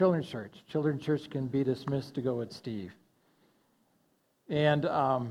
Children's Church. Children's Church can be dismissed to go with Steve. And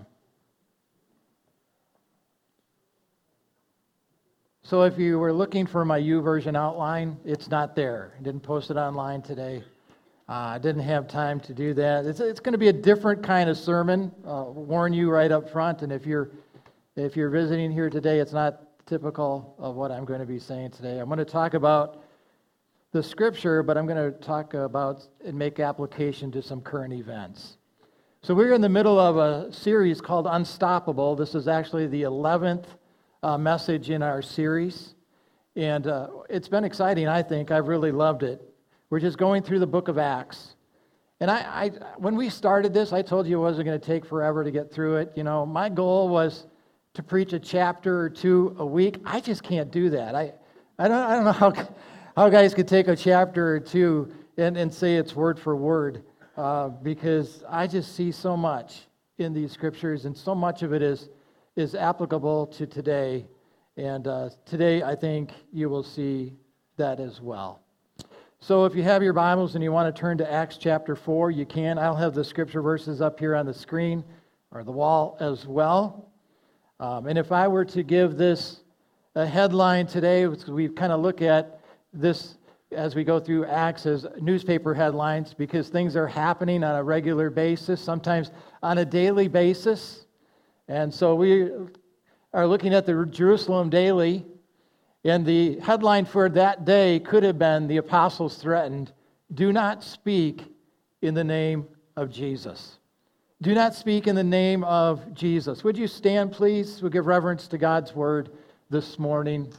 so if you were looking for my YouVersion outline, it's not there. I didn't post it online today. I didn't have time to do that. It's going to be a different kind of sermon. Warn you right up front. And if you're visiting here today, it's not typical of what I'm going to be saying today. I'm going to talk about the Scripture, but I'm going to talk about and make application to some current events. So we're in the middle of a series called Unstoppable. This is actually the 11th message in our series. And it's been exciting, I think. I've really loved it. We're just going through the book of Acts. And I when we started this, I told you it wasn't going to take forever to get through it. You know, my goal was to preach a chapter or two a week. I just can't do that. I don't know how guys could take a chapter or two and say it's word for word, because I just see so much in these scriptures, and so much of it is applicable to today. And today, I think you will see that as well. So if you have your Bibles and you want to turn to Acts chapter 4, you can. I'll have the scripture verses up here on the screen or the wall as well. And if I were to give this a headline today, we kind of look at this as we go through Acts as newspaper headlines, because things are happening on a regular basis, sometimes on a daily basis. And so we are looking at the Jerusalem Daily, and the headline for that day could have been, "The apostles threatened, do not speak in the name of Jesus." Do not speak in the name of Jesus. Would you stand, please? We'll give reverence to God's word this morning.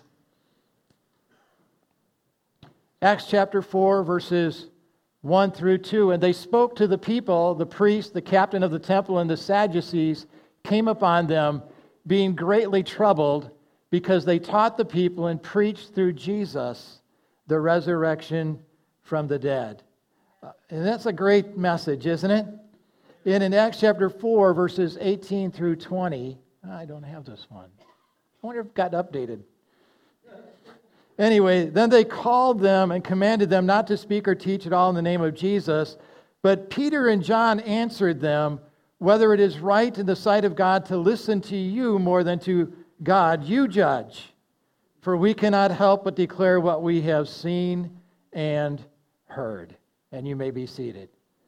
Acts chapter 4, verses 1 through 2. And they spoke to the people, the priest, the captain of the temple, and the Sadducees came upon them, being greatly troubled, because they taught the people and preached through Jesus the resurrection from the dead. And that's a great message, isn't it? And in Acts chapter 4, verses 18 through 20, I don't have this one. I wonder if it got updated. Anyway, then they called them and commanded them not to speak or teach at all in the name of Jesus. But Peter and John answered them, "Whether it is right in the sight of God to listen to you more than to God, you judge. For we cannot help but declare what we have seen and heard." And you may be seated.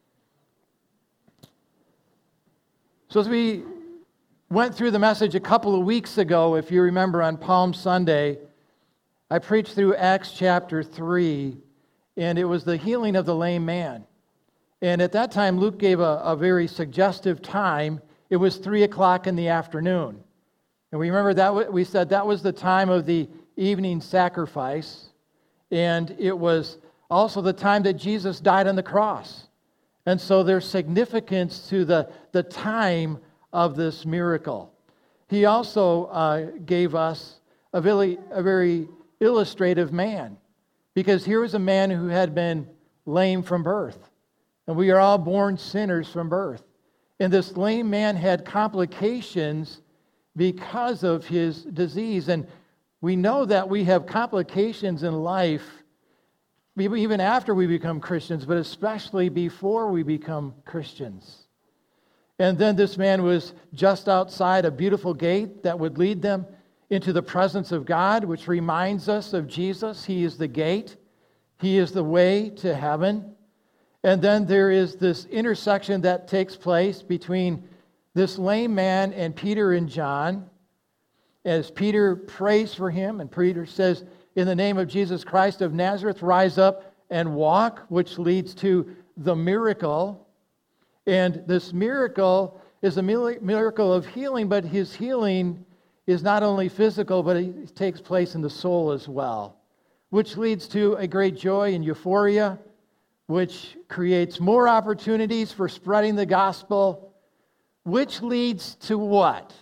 So as we went through the message a couple of weeks ago, if you remember on Palm Sunday, I preached through Acts chapter 3, and it was the healing of the lame man. And at that time, Luke gave a very suggestive time. It was 3 o'clock in the afternoon. And we remember that we said that was the time of the evening sacrifice. And it was also the time that Jesus died on the cross. And so there's significance to the time of this miracle. He also gave us a very illustrative man, because here was a man who had been lame from birth. And we are all born sinners from birth. And this lame man had complications because of his disease. And we know that we have complications in life, even after we become Christians, but especially before we become Christians. And then this man was just outside a beautiful gate that would lead them into the presence of God, which reminds us of Jesus. He is the gate. He is the way to heaven. And then there is this intersection that takes place between this lame man and Peter and John, as Peter prays for him, and Peter says, "In the name of Jesus Christ of Nazareth, rise up and walk," which leads to the miracle. And this miracle is a miracle of healing, but his healing is not only physical, but it takes place in the soul as well, which leads to a great joy and euphoria, which creates more opportunities for spreading the gospel, which leads to what?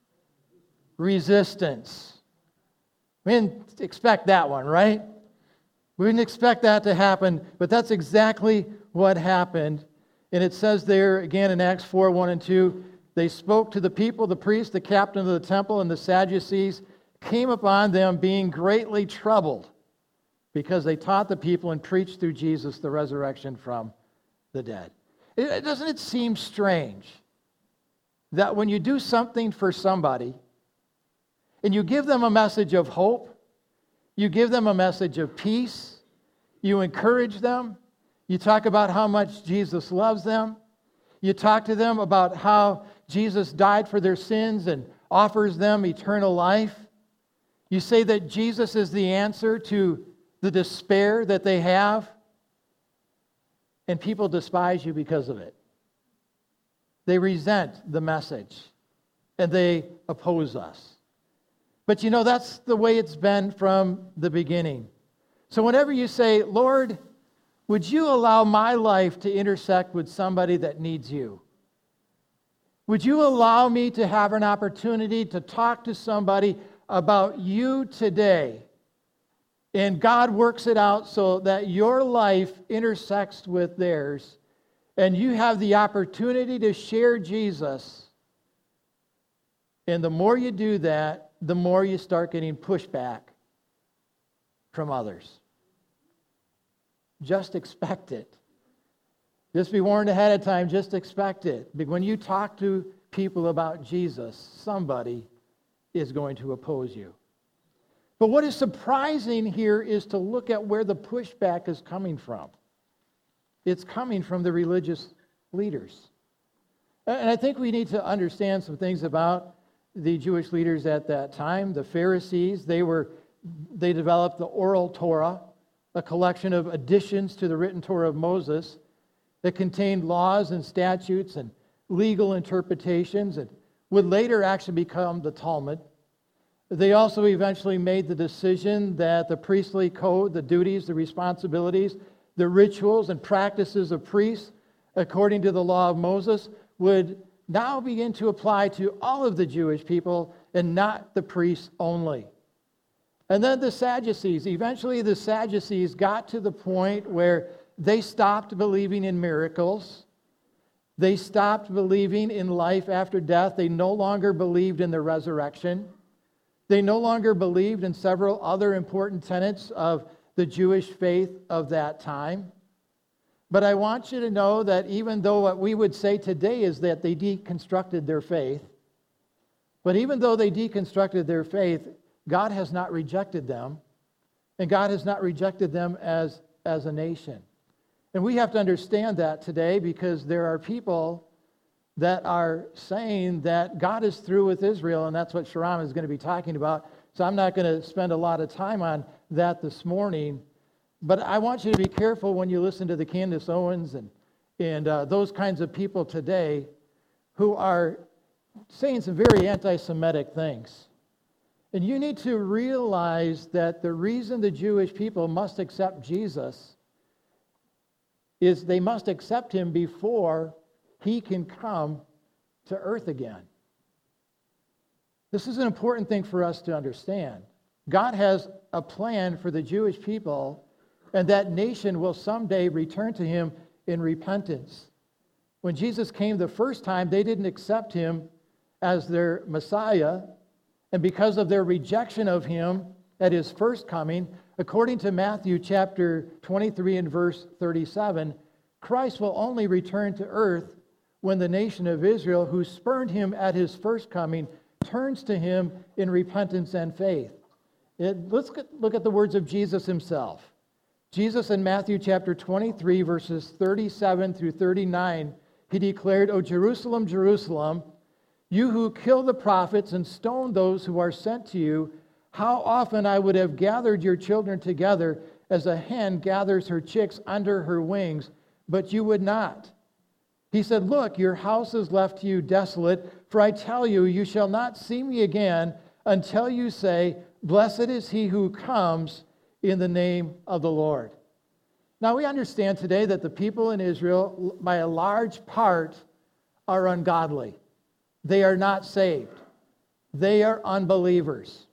Resistance. We didn't expect that one, right? We didn't expect that to happen, but that's exactly what happened. And it says there, again in Acts 4, 1 and 2, they spoke to the people, the priest, the captain of the temple, and the Sadducees came upon them being greatly troubled. because they taught the people and preached through Jesus the resurrection from the dead. Doesn't it seem strange that when you do something for somebody and you give them a message of hope, you give them a message of peace, you encourage them, you talk about how much Jesus loves them, you talk to them about how Jesus died for their sins and offers them eternal life, you say that Jesus is the answer to the despair that they have, and people despise you because of it. They resent the message, and they oppose us. But you know, that's the way it's been from the beginning. So whenever you say, Lord, would you allow my life to intersect with somebody that needs you? Would you allow me to have an opportunity to talk to somebody about you today? And God works it out so that your life intersects with theirs, and you have the opportunity to share Jesus. And the more you do that, the more you start getting pushback from others. Just expect it. Just be warned ahead of time, just expect it. When you talk to people about Jesus, somebody is going to oppose you. But what is surprising here is to look at where the pushback is coming from. It's coming from the religious leaders. And I think we need to understand some things about the Jewish leaders at that time. The Pharisees, they developed the oral Torah, a collection of additions to the written Torah of Moses that contained laws and statutes and legal interpretations and would later actually become the Talmud. They also eventually made the decision that the priestly code, the duties, the responsibilities, the rituals and practices of priests, according to the law of Moses, would now begin to apply to all of the Jewish people and not the priests only. And then the Sadducees. Eventually the Sadducees got to the point where they stopped believing in miracles. They stopped believing in life after death. They no longer believed in the resurrection. They no longer believed in several other important tenets of the Jewish faith of that time. But I want you to know that even though what we would say today is that they deconstructed their faith, but even though they deconstructed their faith, God has not rejected them, and God has not rejected them as a nation. And we have to understand that today, because there are people that are saying that God is through with Israel, and that's what Sharam is going to be talking about. So I'm not going to spend a lot of time on that this morning. But I want you to be careful when you listen to the Candace Owens and those kinds of people today who are saying some very anti-Semitic things. And you need to realize that the reason the Jewish people must accept Jesus is they must accept him before he can come to earth again. This is an important thing for us to understand. God has a plan for the Jewish people, and that nation will someday return to him in repentance. When Jesus came the first time, they didn't accept him as their Messiah, and because of their rejection of him at his first coming, according to Matthew chapter 23 and verse 37, Christ will only return to earth when the nation of Israel, who spurned him at his first coming, turns to him in repentance and faith. Let's look at the words of Jesus himself. Jesus in Matthew chapter 23, verses 37 through 39, he declared, "O Jerusalem, Jerusalem, you who kill the prophets and stone those who are sent to you, how often I would have gathered your children together as a hen gathers her chicks under her wings, but you would not. He said, look, your house is left to you desolate, for I tell you, you shall not see me again until you say, blessed is he who comes in the name of the Lord." Now we understand today that the people in Israel, by a large part, are ungodly. They are not saved. They are unbelievers.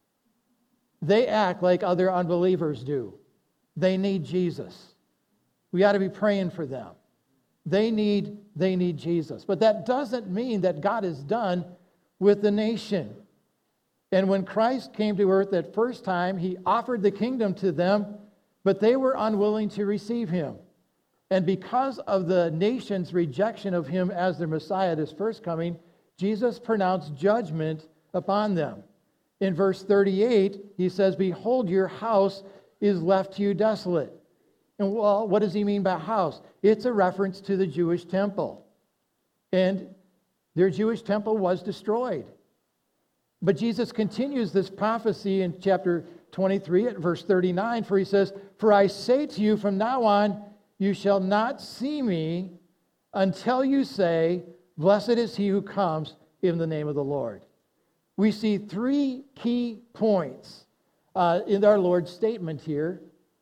They act like other unbelievers do. They need Jesus. We ought to be praying for them. They need Jesus. But that doesn't mean that God is done with the nation. And when Christ came to earth that first time, he offered the kingdom to them, but they were unwilling to receive him. And because of the nation's rejection of him as their Messiah at his first coming, Jesus pronounced judgment upon them. In verse 38, he says, "Behold, your house is left to you desolate." And well, what does he mean by house? It's a reference to the Jewish temple. And their Jewish temple was destroyed. But Jesus continues this prophecy in chapter 23 at verse 39, for he says, "For I say to you, from now on, you shall not see me until you say, 'Blessed is he who comes in the name of the Lord.'" We see three key points in our Lord's statement here.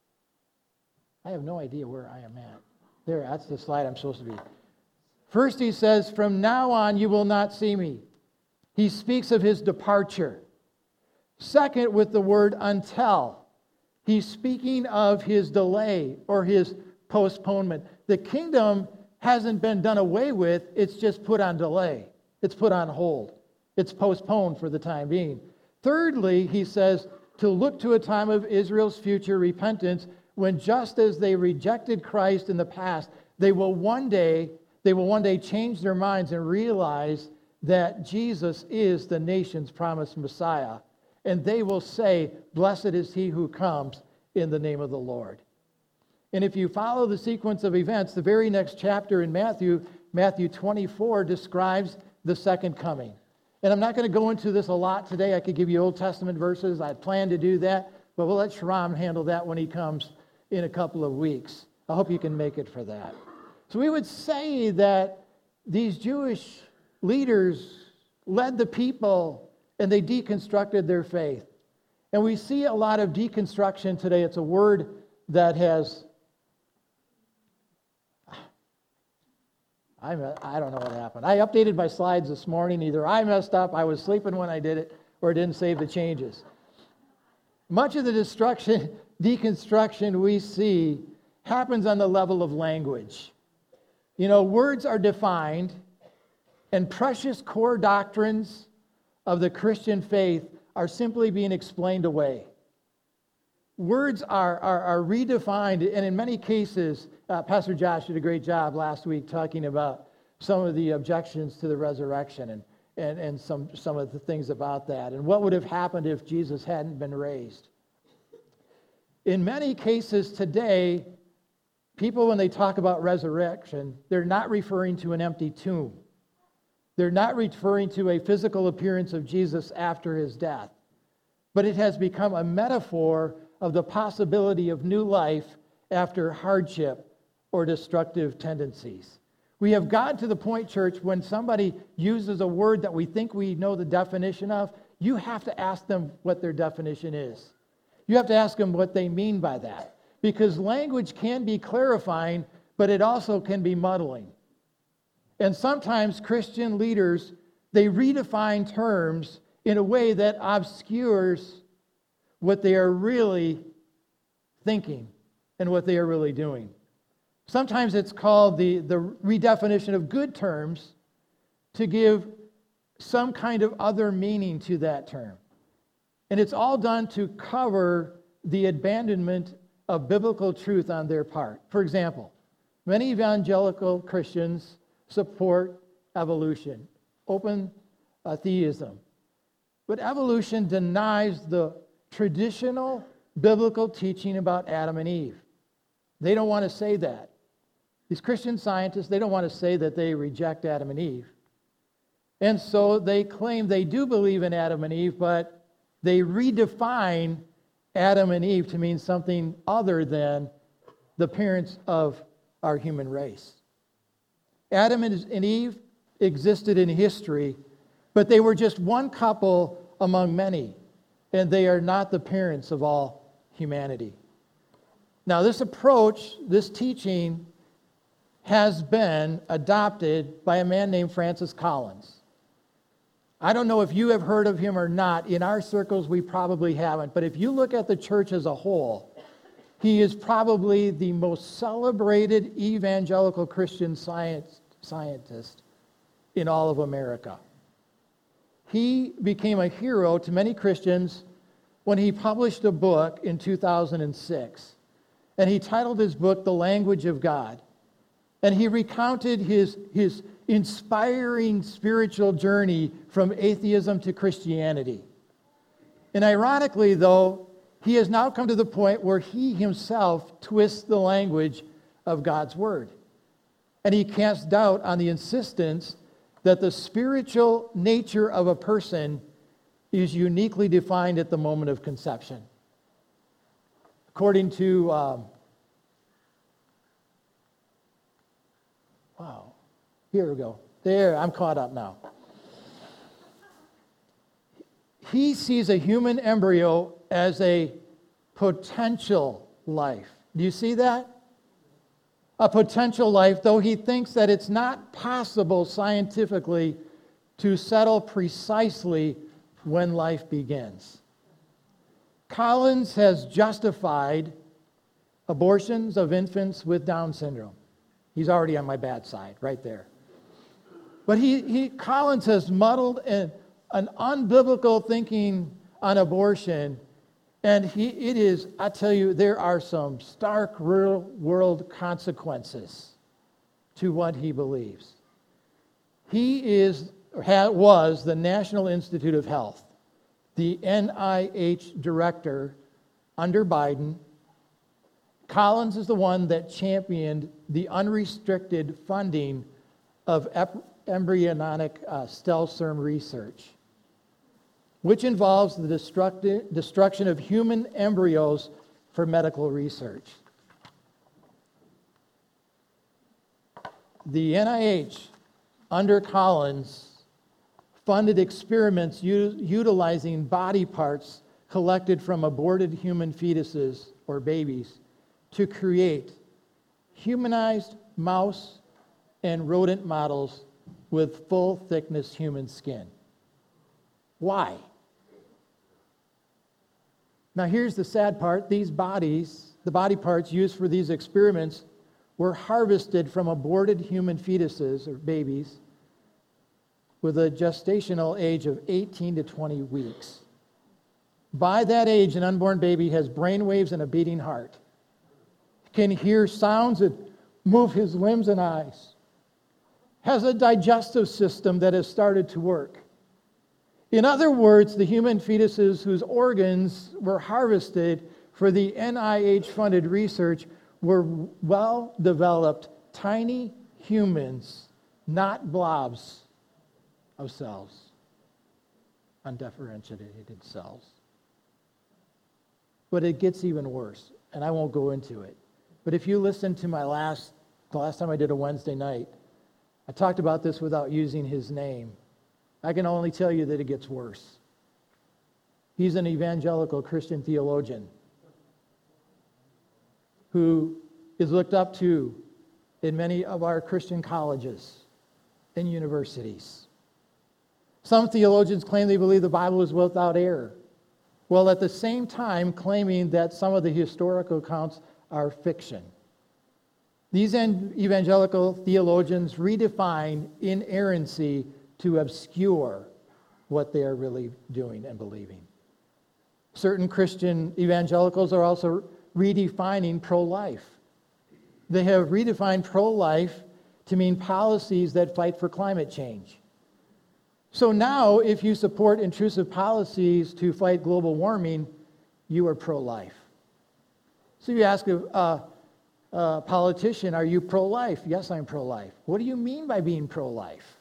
I have no idea where I am at. There, that's the slide I'm supposed to be. First, he says, "From now on, you will not see me." He speaks of his departure. Second, with the word "until," he's speaking of his delay or his postponement. The kingdom hasn't been done away with, it's just put on delay. It's put on hold. It's postponed for the time being. Thirdly, he says, to look to a time of Israel's future repentance, when just as they rejected Christ in the past, they will one day change their minds and realize that Jesus is the nation's promised Messiah. And they will say, "Blessed is he who comes in the name of the Lord." And if you follow the sequence of events, the very next chapter in Matthew 24, describes the second coming. And I'm not going to go into this a lot today. I could give you Old Testament verses. I plan to do that, but we'll let Shram handle that when he comes in a couple of weeks. I hope you can make it for that. So we would say that these Jewish leaders led the people and they deconstructed their faith. And we see a lot of deconstruction today. It's a word that has... I don't know what happened. I updated my slides this morning. Either I messed up, I was sleeping when I did it, or it didn't save the changes. Much of the deconstruction we see happens on the level of language. You know, words are defined, and precious core doctrines of the Christian faith are simply being explained away. Words are redefined, and in many cases, Pastor Josh did a great job last week talking about some of the objections to the resurrection and some of the things about that, and what would have happened if Jesus hadn't been raised. In many cases today, people, when they talk about resurrection, they're not referring to an empty tomb. They're not referring to a physical appearance of Jesus after his death, but it has become a metaphor of the possibility of new life after hardship or destructive tendencies. We have gotten to the point, church, when somebody uses a word that we think we know the definition of, you have to ask them what their definition is. You have to ask them what they mean by that. Because language can be clarifying, but it also can be muddling. And sometimes Christian leaders, they redefine terms in a way that obscures what they are really thinking and what they are really doing. Sometimes it's called the redefinition of good terms to give some kind of other meaning to that term. And it's all done to cover the abandonment of biblical truth on their part. For example, many evangelical Christians support evolution, open theism. But evolution denies the traditional biblical teaching about Adam and Eve. They don't want to say that. These Christian scientists, they don't want to say that they reject Adam and Eve. And so they claim they do believe in Adam and Eve, but they redefine Adam and Eve to mean something other than the parents of our human race. Adam and Eve existed in history, but they were just one couple among many, and they are not the parents of all humanity. Now, this approach, this teaching, has been adopted by a man named Francis Collins. I don't know if you have heard of him or not. In our circles, we probably haven't. But if you look at the church as a whole, he is probably the most celebrated evangelical Christian scientist in all of America. He became a hero to many Christians when he published a book in 2006. And he titled his book, The Language of God. And he recounted his inspiring spiritual journey from atheism to Christianity. And ironically, though, he has now come to the point where he himself twists the language of God's word. And he casts doubt on the insistence that the spiritual nature of a person is uniquely defined at the moment of conception. According to, here we go. There, I'm caught up now. He sees a human embryo as a potential life. Do you see that? A potential life, though he thinks that it's not possible scientifically to settle precisely when life begins. Collins has justified abortions of infants with Down syndrome. He's already on my bad side, right there. But Collins has muddled an unbiblical thinking on abortion, and it is, I tell you, there are some stark real-world consequences to what he believes. He was the National Institute of Health, the NIH director under Biden. Collins is the one that championed the unrestricted funding of embryonic cell serum research, which involves the destruction of human embryos for medical research. The NIH, under Collins, funded experiments utilizing body parts collected from aborted human fetuses or babies to create humanized mouse and rodent models with full-thickness human skin. Why? Now here's the sad part. These bodies, the body parts used for these experiments, were harvested from aborted human fetuses or babies with a gestational age of 18 to 20 weeks. By that age, an unborn baby has brain waves and a beating heart, can hear sounds that move his limbs and eyes, has a digestive system that has started to work. In other words, the human fetuses whose organs were harvested for the NIH-funded research were well-developed, tiny humans, not blobs of cells, undifferentiated cells. But it gets even worse, and I won't go into it. But if you listen to the last time I did a Wednesday night, I talked about this without using his name. I can only tell you that it gets worse. He's an evangelical Christian theologian who is looked up to in many of our Christian colleges and universities. Some theologians claim they believe the Bible is without error, while at the same time claiming that some of the historical accounts are fiction. These evangelical theologians redefine inerrancy to obscure what they are really doing and believing. Certain Christian evangelicals are also redefining pro-life. They have redefined pro-life to mean policies that fight for climate change. So now, if you support intrusive policies to fight global warming, you are pro-life. So you ask a politician, are you pro-life? Yes, I'm pro-life. What do you mean by being pro-life?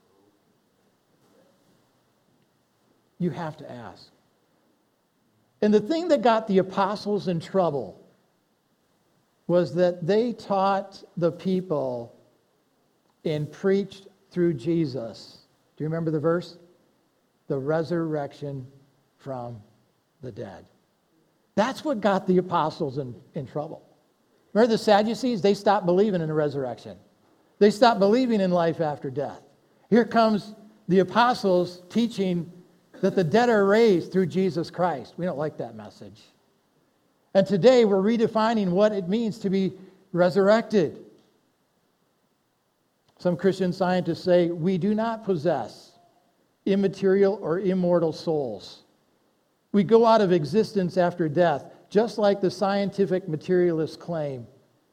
You have to ask. And the thing that got the apostles in trouble was that they taught the people and preached through Jesus. Do you remember the verse? The resurrection from the dead. That's what got the apostles in trouble. Remember the Sadducees? They stopped believing in the resurrection. They stopped believing in life after death. Here comes the apostles teaching that the dead are raised through Jesus Christ. We don't like that message. And today we're redefining what it means to be resurrected. Some Christian scientists say we do not possess immaterial or immortal souls. We go out of existence after death, just like the scientific materialists claim.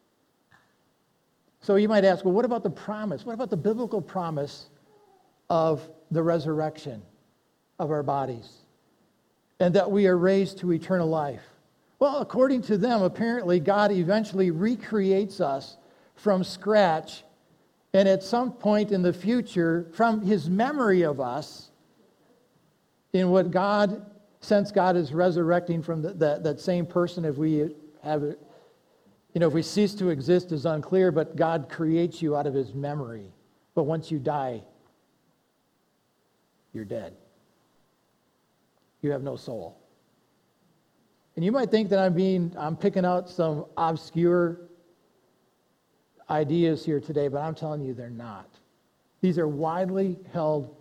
So you might ask, well, what about the promise? What about the biblical promise of the resurrection of our bodies and that we are raised to eternal life? Well, according to them, apparently God eventually recreates us from scratch, and at some point in the future, from his memory of us, in what God, since God is resurrecting from that same person, if we have it, if we cease to exist is unclear, but God creates you out of his memory. But once you die, you're dead. You have no soul. And you might think that I'm picking out some obscure ideas here today, but I'm telling you they're not. These are widely held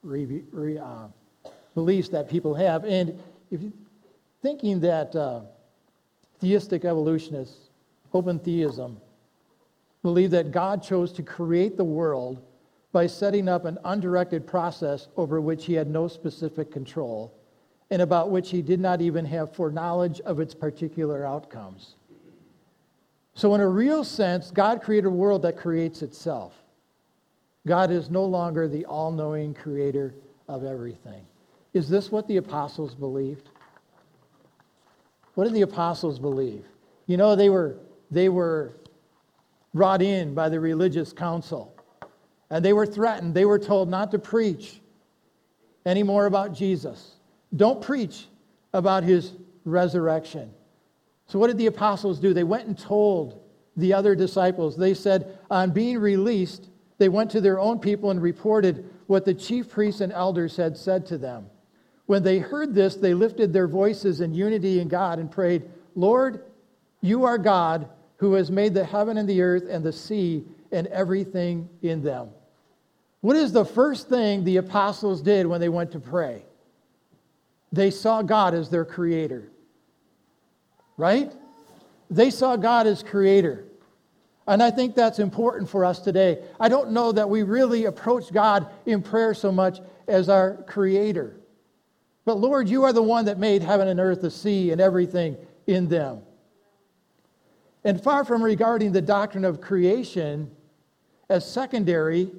beliefs that people have. And if you're thinking that theistic evolutionists, open theism, believe that God chose to create the world by setting up an undirected process over which he had no specific control, and about which he did not even have foreknowledge of its particular outcomes. So in a real sense, God created a world that creates itself. God is no longer the all-knowing creator of everything. Is this what the apostles believed? What did the apostles believe? They were brought in by the religious council, and they were threatened. They were told not to preach any more about Jesus. Don't preach about his resurrection. So what did the apostles do? They went and told the other disciples. They said, on being released, they went to their own people and reported what the chief priests and elders had said to them. When they heard this, they lifted their voices in unity in God and prayed, Lord, you are God who has made the heaven and the earth and the sea and everything in them. What is the first thing the apostles did when they went to pray? They saw God as their creator. Right? They saw God as creator. And I think that's important for us today. I don't know that we really approach God in prayer so much as our creator. But Lord, you are the one that made heaven and earth, the sea, and everything in them. And far from regarding the doctrine of creation as secondary,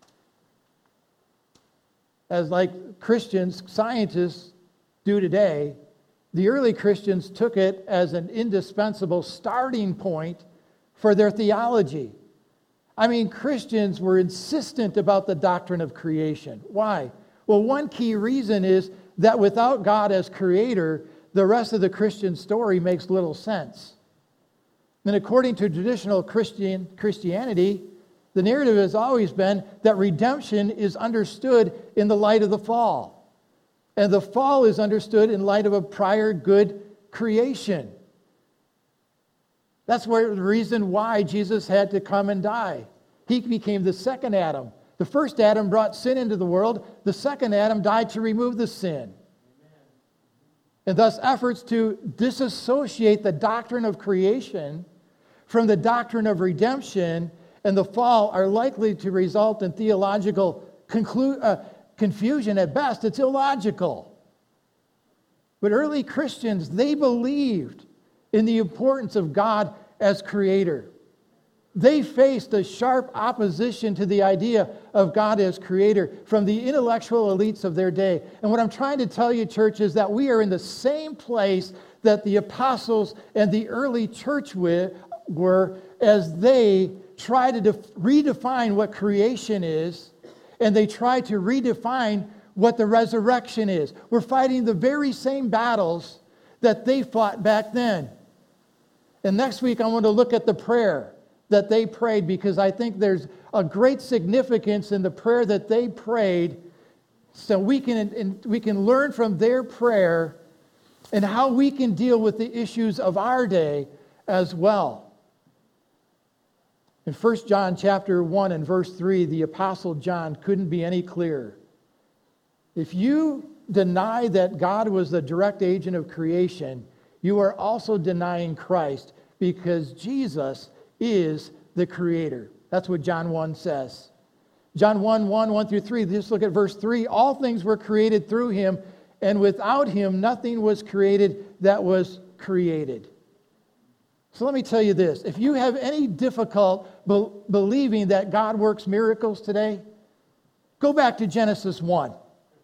as like Christians, scientists do today, the early Christians took it as an indispensable starting point for their theology. Christians were insistent about the doctrine of creation. Why? Well, one key reason is that without God as creator, the rest of the Christian story makes little sense. And according to traditional Christianity, the narrative has always been that redemption is understood in the light of the fall. And the fall is understood in light of a prior good creation. That's the reason why Jesus had to come and die. He became the second Adam. The first Adam brought sin into the world. The second Adam died to remove the sin. And thus efforts to disassociate the doctrine of creation from the doctrine of redemption and the fall are likely to result in theological confusion at best. It's illogical. But early Christians, they believed in the importance of God as creator. They faced a sharp opposition to the idea of God as creator from the intellectual elites of their day. And what I'm trying to tell you, church, is that we are in the same place that the apostles and the early church were as they try to redefine what creation is, and they try to redefine what the resurrection is. We're fighting the very same battles that they fought back then. And next week, I want to look at the prayer that they prayed, because I think there's a great significance in the prayer that they prayed, so we can learn from their prayer and how we can deal with the issues of our day as well. In 1 John chapter 1 and verse 3, the Apostle John couldn't be any clearer. If you deny that God was the direct agent of creation, you are also denying Christ, because Jesus is the creator. That's what John 1 says. John 1 through 3, just look at verse 3. All things were created through him, and without him nothing was created that was created. So let me tell you this. If you have any difficult believing that God works miracles today, go back to Genesis 1.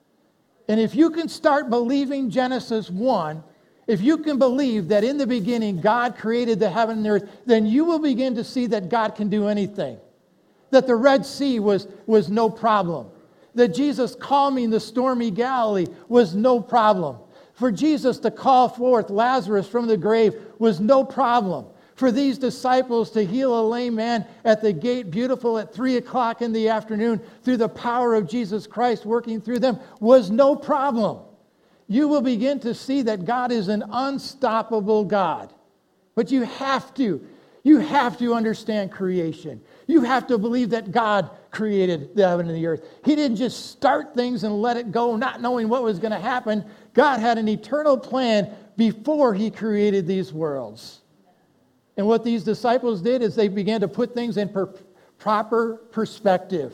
And if you can start believing Genesis 1, if you can believe that in the beginning God created the heaven and the earth, then you will begin to see that God can do anything. That the Red Sea was no problem. That Jesus calming the stormy Galilee was no problem. For Jesus to call forth Lazarus from the grave was no problem. For these disciples to heal a lame man at the gate, beautiful at 3 o'clock in the afternoon, through the power of Jesus Christ working through them, was no problem. You will begin to see that God is an unstoppable God. But you have to understand creation. You have to believe that God created the heaven and the earth. He didn't just start things and let it go, not knowing what was going to happen. God had an eternal plan before He created these worlds. And what these disciples did is they began to put things in proper perspective.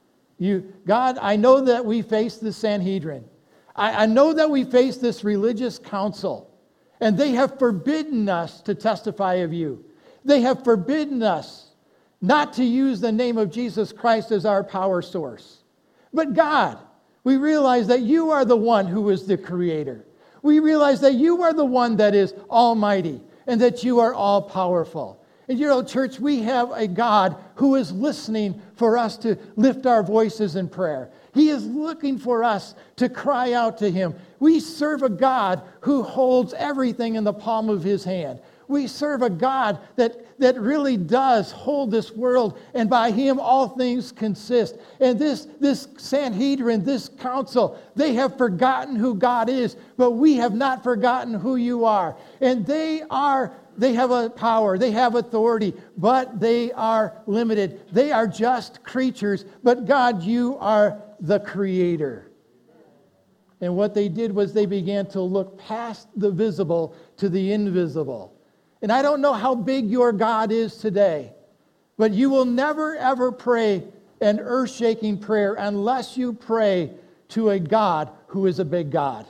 God, I know that we face the Sanhedrin. I know that we face this religious council. And they have forbidden us to testify of you. They have forbidden us not to use the name of Jesus Christ as our power source. But God, we realize that you are the one who is the creator. We realize that you are the one that is almighty and that you are all powerful. And you know, church, we have a God who is listening for us to lift our voices in prayer. He is looking for us to cry out to Him. We serve a God who holds everything in the palm of His hand. We serve a God that really does hold this world, and by Him all things consist. And this Sanhedrin, this council, they have forgotten who God is, but we have not forgotten who you are. And they have a power, they have authority, but they are limited. They are just creatures, but God, you are the creator. And what they did was they began to look past the visible to the invisible. And I don't know how big your God is today, but you will never, ever pray an earth-shaking prayer unless you pray to a God who is a big God.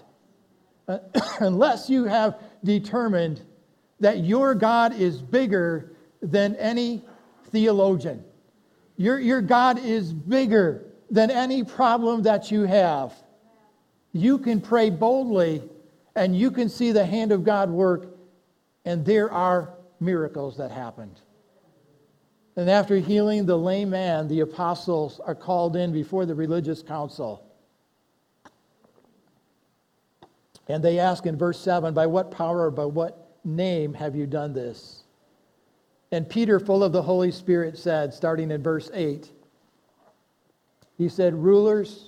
Unless you have determined that your God is bigger than any theologian. Your God is bigger than any problem that you have. You can pray boldly and you can see the hand of God work, and there are miracles that happened. And after healing the lame man, the apostles are called in before the religious council. And they ask in verse 7, by what power or by what name have you done this? And Peter, full of the Holy Spirit, said, starting in verse 8, he said, rulers,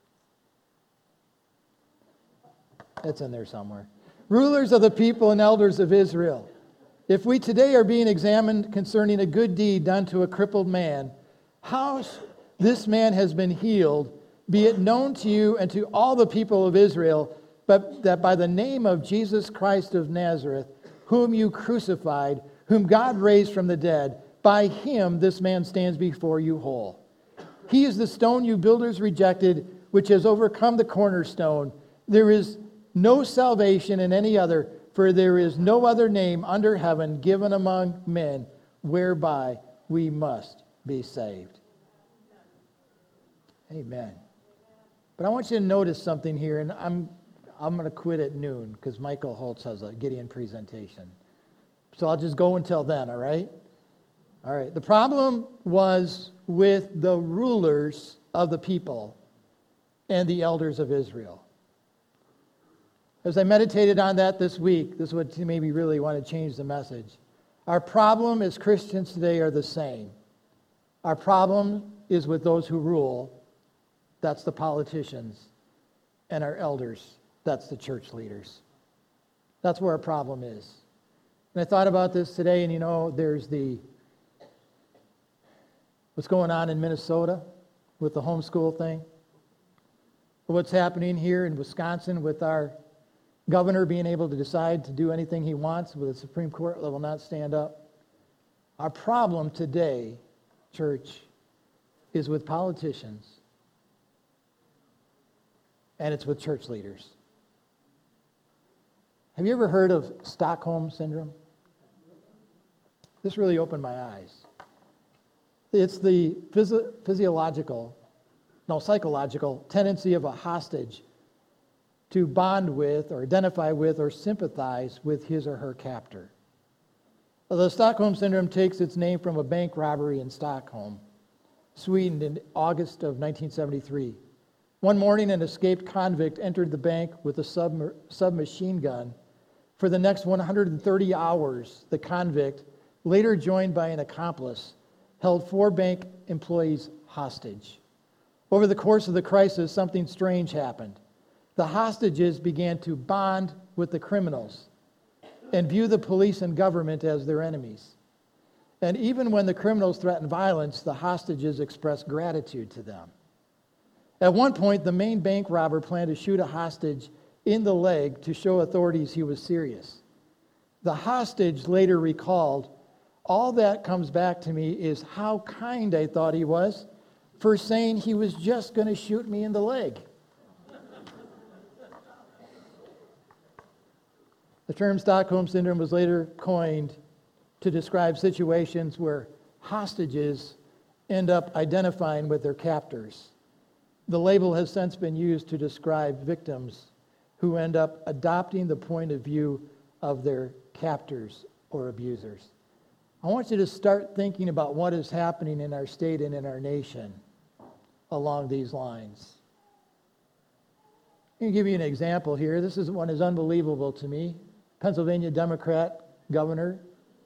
that's in there somewhere, rulers of the people and elders of Israel, if we today are being examined concerning a good deed done to a crippled man, how this man has been healed, be it known to you and to all the people of Israel, but that by the name of Jesus Christ of Nazareth, whom you crucified, whom God raised from the dead, by Him this man stands before you whole. He is the stone you builders rejected, which has overcome the cornerstone. There is no salvation in any other, for there is no other name under heaven given among men whereby we must be saved. Amen. But I want you to notice something here, and I'm going to quit at noon because Michael Holtz has a Gideon presentation. So I'll just go until then, all right? All right. The problem was with the rulers of the people and the elders of Israel. As I meditated on that this week, this is what made me really want to change the message. Our problem as Christians today are the same. Our problem is with those who rule. That's the politicians. And our elders. That's the church leaders. That's where our problem is. And I thought about this today, and you know, there's what's going on in Minnesota with the homeschool thing. What's happening here in Wisconsin with our governor being able to decide to do anything he wants with the Supreme Court that will not stand up. Our problem today, church, is with politicians, and it's with church leaders. Have you ever heard of Stockholm Syndrome? This really opened my eyes. It's the psychological tendency of a hostage to bond with or identify with or sympathize with his or her captor. The Stockholm Syndrome takes its name from a bank robbery in Stockholm, Sweden in August of 1973. One morning, an escaped convict entered the bank with a submachine gun. For the next 130 hours, the convict, later joined by an accomplice, held 4 bank employees hostage. Over the course of the crisis, something strange happened. The hostages began to bond with the criminals and view the police and government as their enemies. And even when the criminals threatened violence, the hostages expressed gratitude to them. At one point, the main bank robber planned to shoot a hostage in the leg to show authorities he was serious. The hostage later recalled, "All that comes back to me is how kind I thought he was for saying he was just going to shoot me in the leg." The term Stockholm Syndrome was later coined to describe situations where hostages end up identifying with their captors. The label has since been used to describe victims who end up adopting the point of view of their captors or abusers. I want you to start thinking about what is happening in our state and in our nation along these lines. Let me give you an example here. This is one is unbelievable to me. Pennsylvania Democrat governor.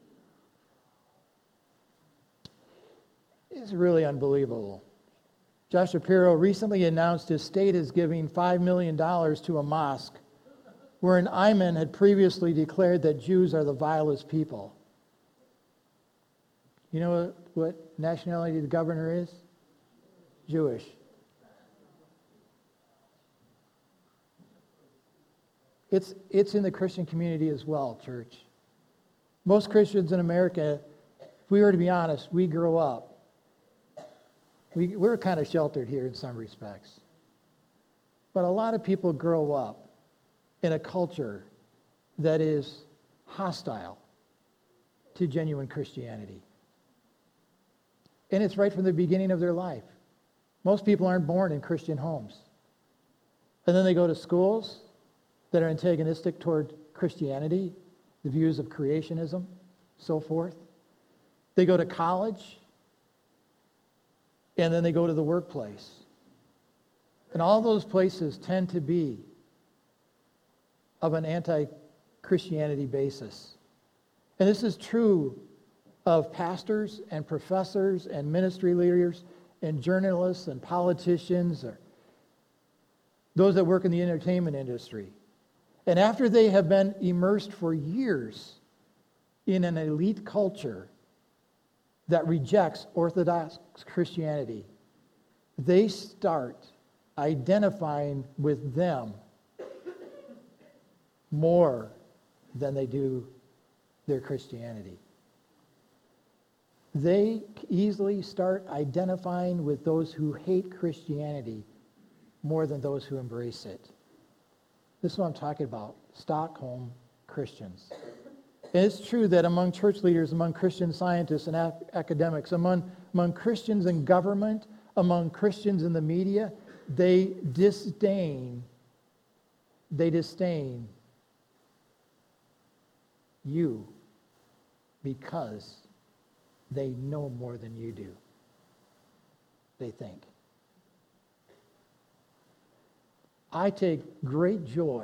It's really unbelievable. Josh Shapiro recently announced his state is giving $5 million to a mosque where an imam had previously declared that Jews are the vilest people. You know what nationality the governor is? Jewish. It's in the Christian community as well, church. Most Christians in America, if we were to be honest, we grow up. We're kind of sheltered here in some respects. But a lot of people grow up in a culture that is hostile to genuine Christianity. And it's right from the beginning of their life. Most people aren't born in Christian homes. And then they go to schools that are antagonistic toward Christianity, the views of creationism, so forth. They go to college, and then they go to the workplace. And all those places tend to be of an anti-Christianity basis. And this is true of pastors and professors and ministry leaders and journalists and politicians, or those that work in the entertainment industry. And after they have been immersed for years in an elite culture that rejects Orthodox Christianity, they start identifying with them more than they do their Christianity. They easily start identifying with those who hate Christianity more than those who embrace it. This is what I'm talking about, Stockholm Christians. And it's true that among church leaders, among Christian scientists and academics, among Christians in government, among Christians in the media, they disdain you because they know more than you do, they think. I take great joy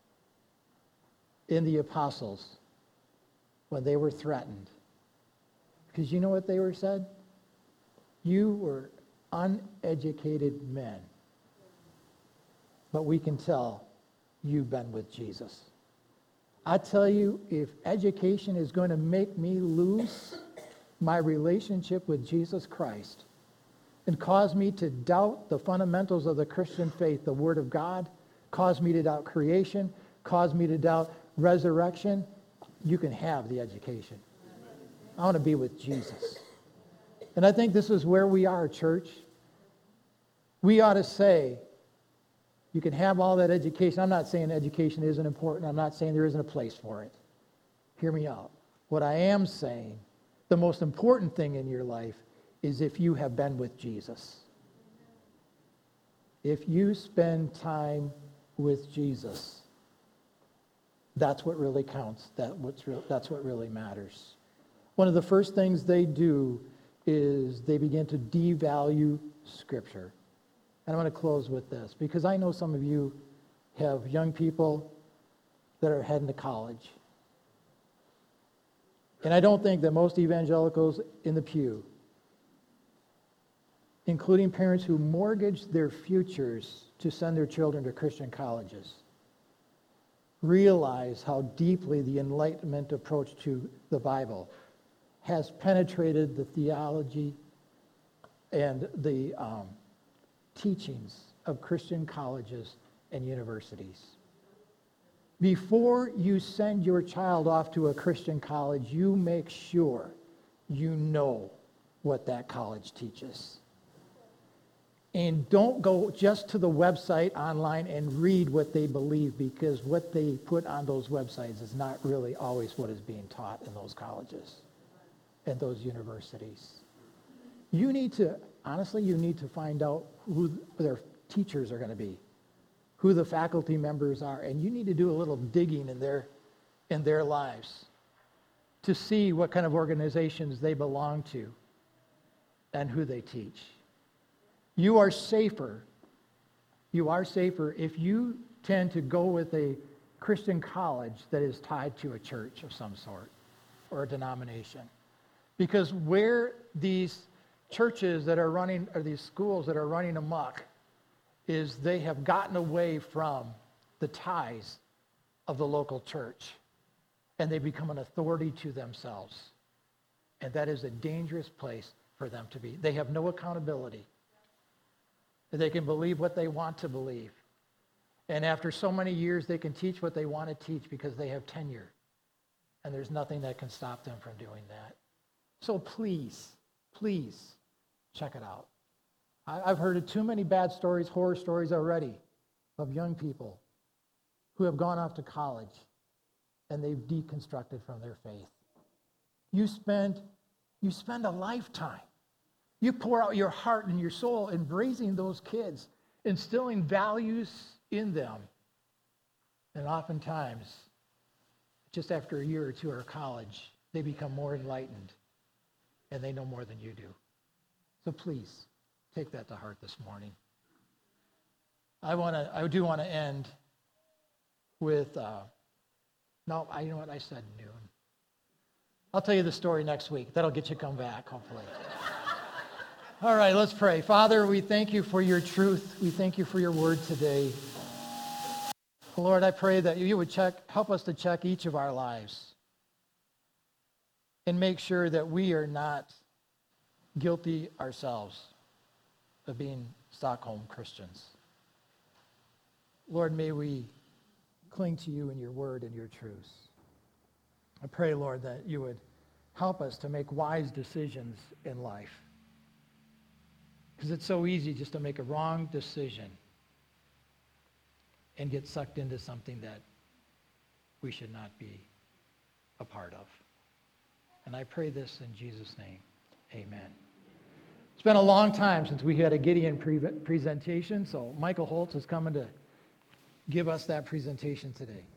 in the apostles when they were threatened. Because you know what they were said? You were uneducated men. But we can tell you've been with Jesus. I tell you, if education is going to make me lose my relationship with Jesus Christ and cause me to doubt the fundamentals of the Christian faith, the Word of God, cause me to doubt creation, cause me to doubt resurrection, you can have the education. I want to be with Jesus. And I think this is where we are, church. We ought to say, You can have all that education. I'm not saying education isn't important. I'm not saying there isn't a place for it. Hear me out. What I am saying, the most important thing in your life is if you have been with Jesus. If you spend time with Jesus, that's what really counts. That's what really matters. One of the first things they do is they begin to devalue Scripture. And I'm going to close with this, because I know some of you have young people that are heading to college. And I don't think that most evangelicals in the pew, including parents who mortgage their futures to send their children to Christian colleges, realize how deeply the Enlightenment approach to the Bible has penetrated the theology and the teachings of Christian colleges and universities. Before you send your child off to a Christian college, you make sure you know what that college teaches. And don't go just to the website online and read what they believe, because what they put on those websites is not really always what is being taught in those colleges and those universities. You need to find out who their teachers are going to be, who the faculty members are, and you need to do a little digging in their lives to see what kind of organizations they belong to and who they teach. You are safer if you tend to go with a Christian college that is tied to a church of some sort or a denomination. Because where these churches that are running, or these schools that are running amok, is they have gotten away from the ties of the local church, and they become an authority to themselves. And that is a dangerous place for them to be. They have no accountability. They can believe what they want to believe. And after so many years, they can teach what they want to teach because they have tenure. And there's nothing that can stop them from doing that. So please, check it out. I've heard of too many bad stories, horror stories already, of young people who have gone off to college and they've deconstructed from their faith. You spend a lifetime. You pour out your heart and your soul in raising those kids, instilling values in them. And oftentimes, just after a year or two of college, they become more enlightened and they know more than you do. So please, take that to heart this morning. I do want to end with, you know what, I said noon. I'll tell you the story next week. That'll get you come back, hopefully. All right, let's pray. Father, we thank you for your truth. We thank you for your word today. Lord, I pray that you would help us to check each of our lives and make sure that we are not guilty ourselves of being Stockholm Christians. Lord, may we cling to you and your word and your truths. I pray, Lord, that you would help us to make wise decisions in life. Because it's so easy just to make a wrong decision and get sucked into something that we should not be a part of. And I pray this in Jesus' name. Amen. It's been a long time since we had a Gideon presentation, so Michael Holtz is coming to give us that presentation today.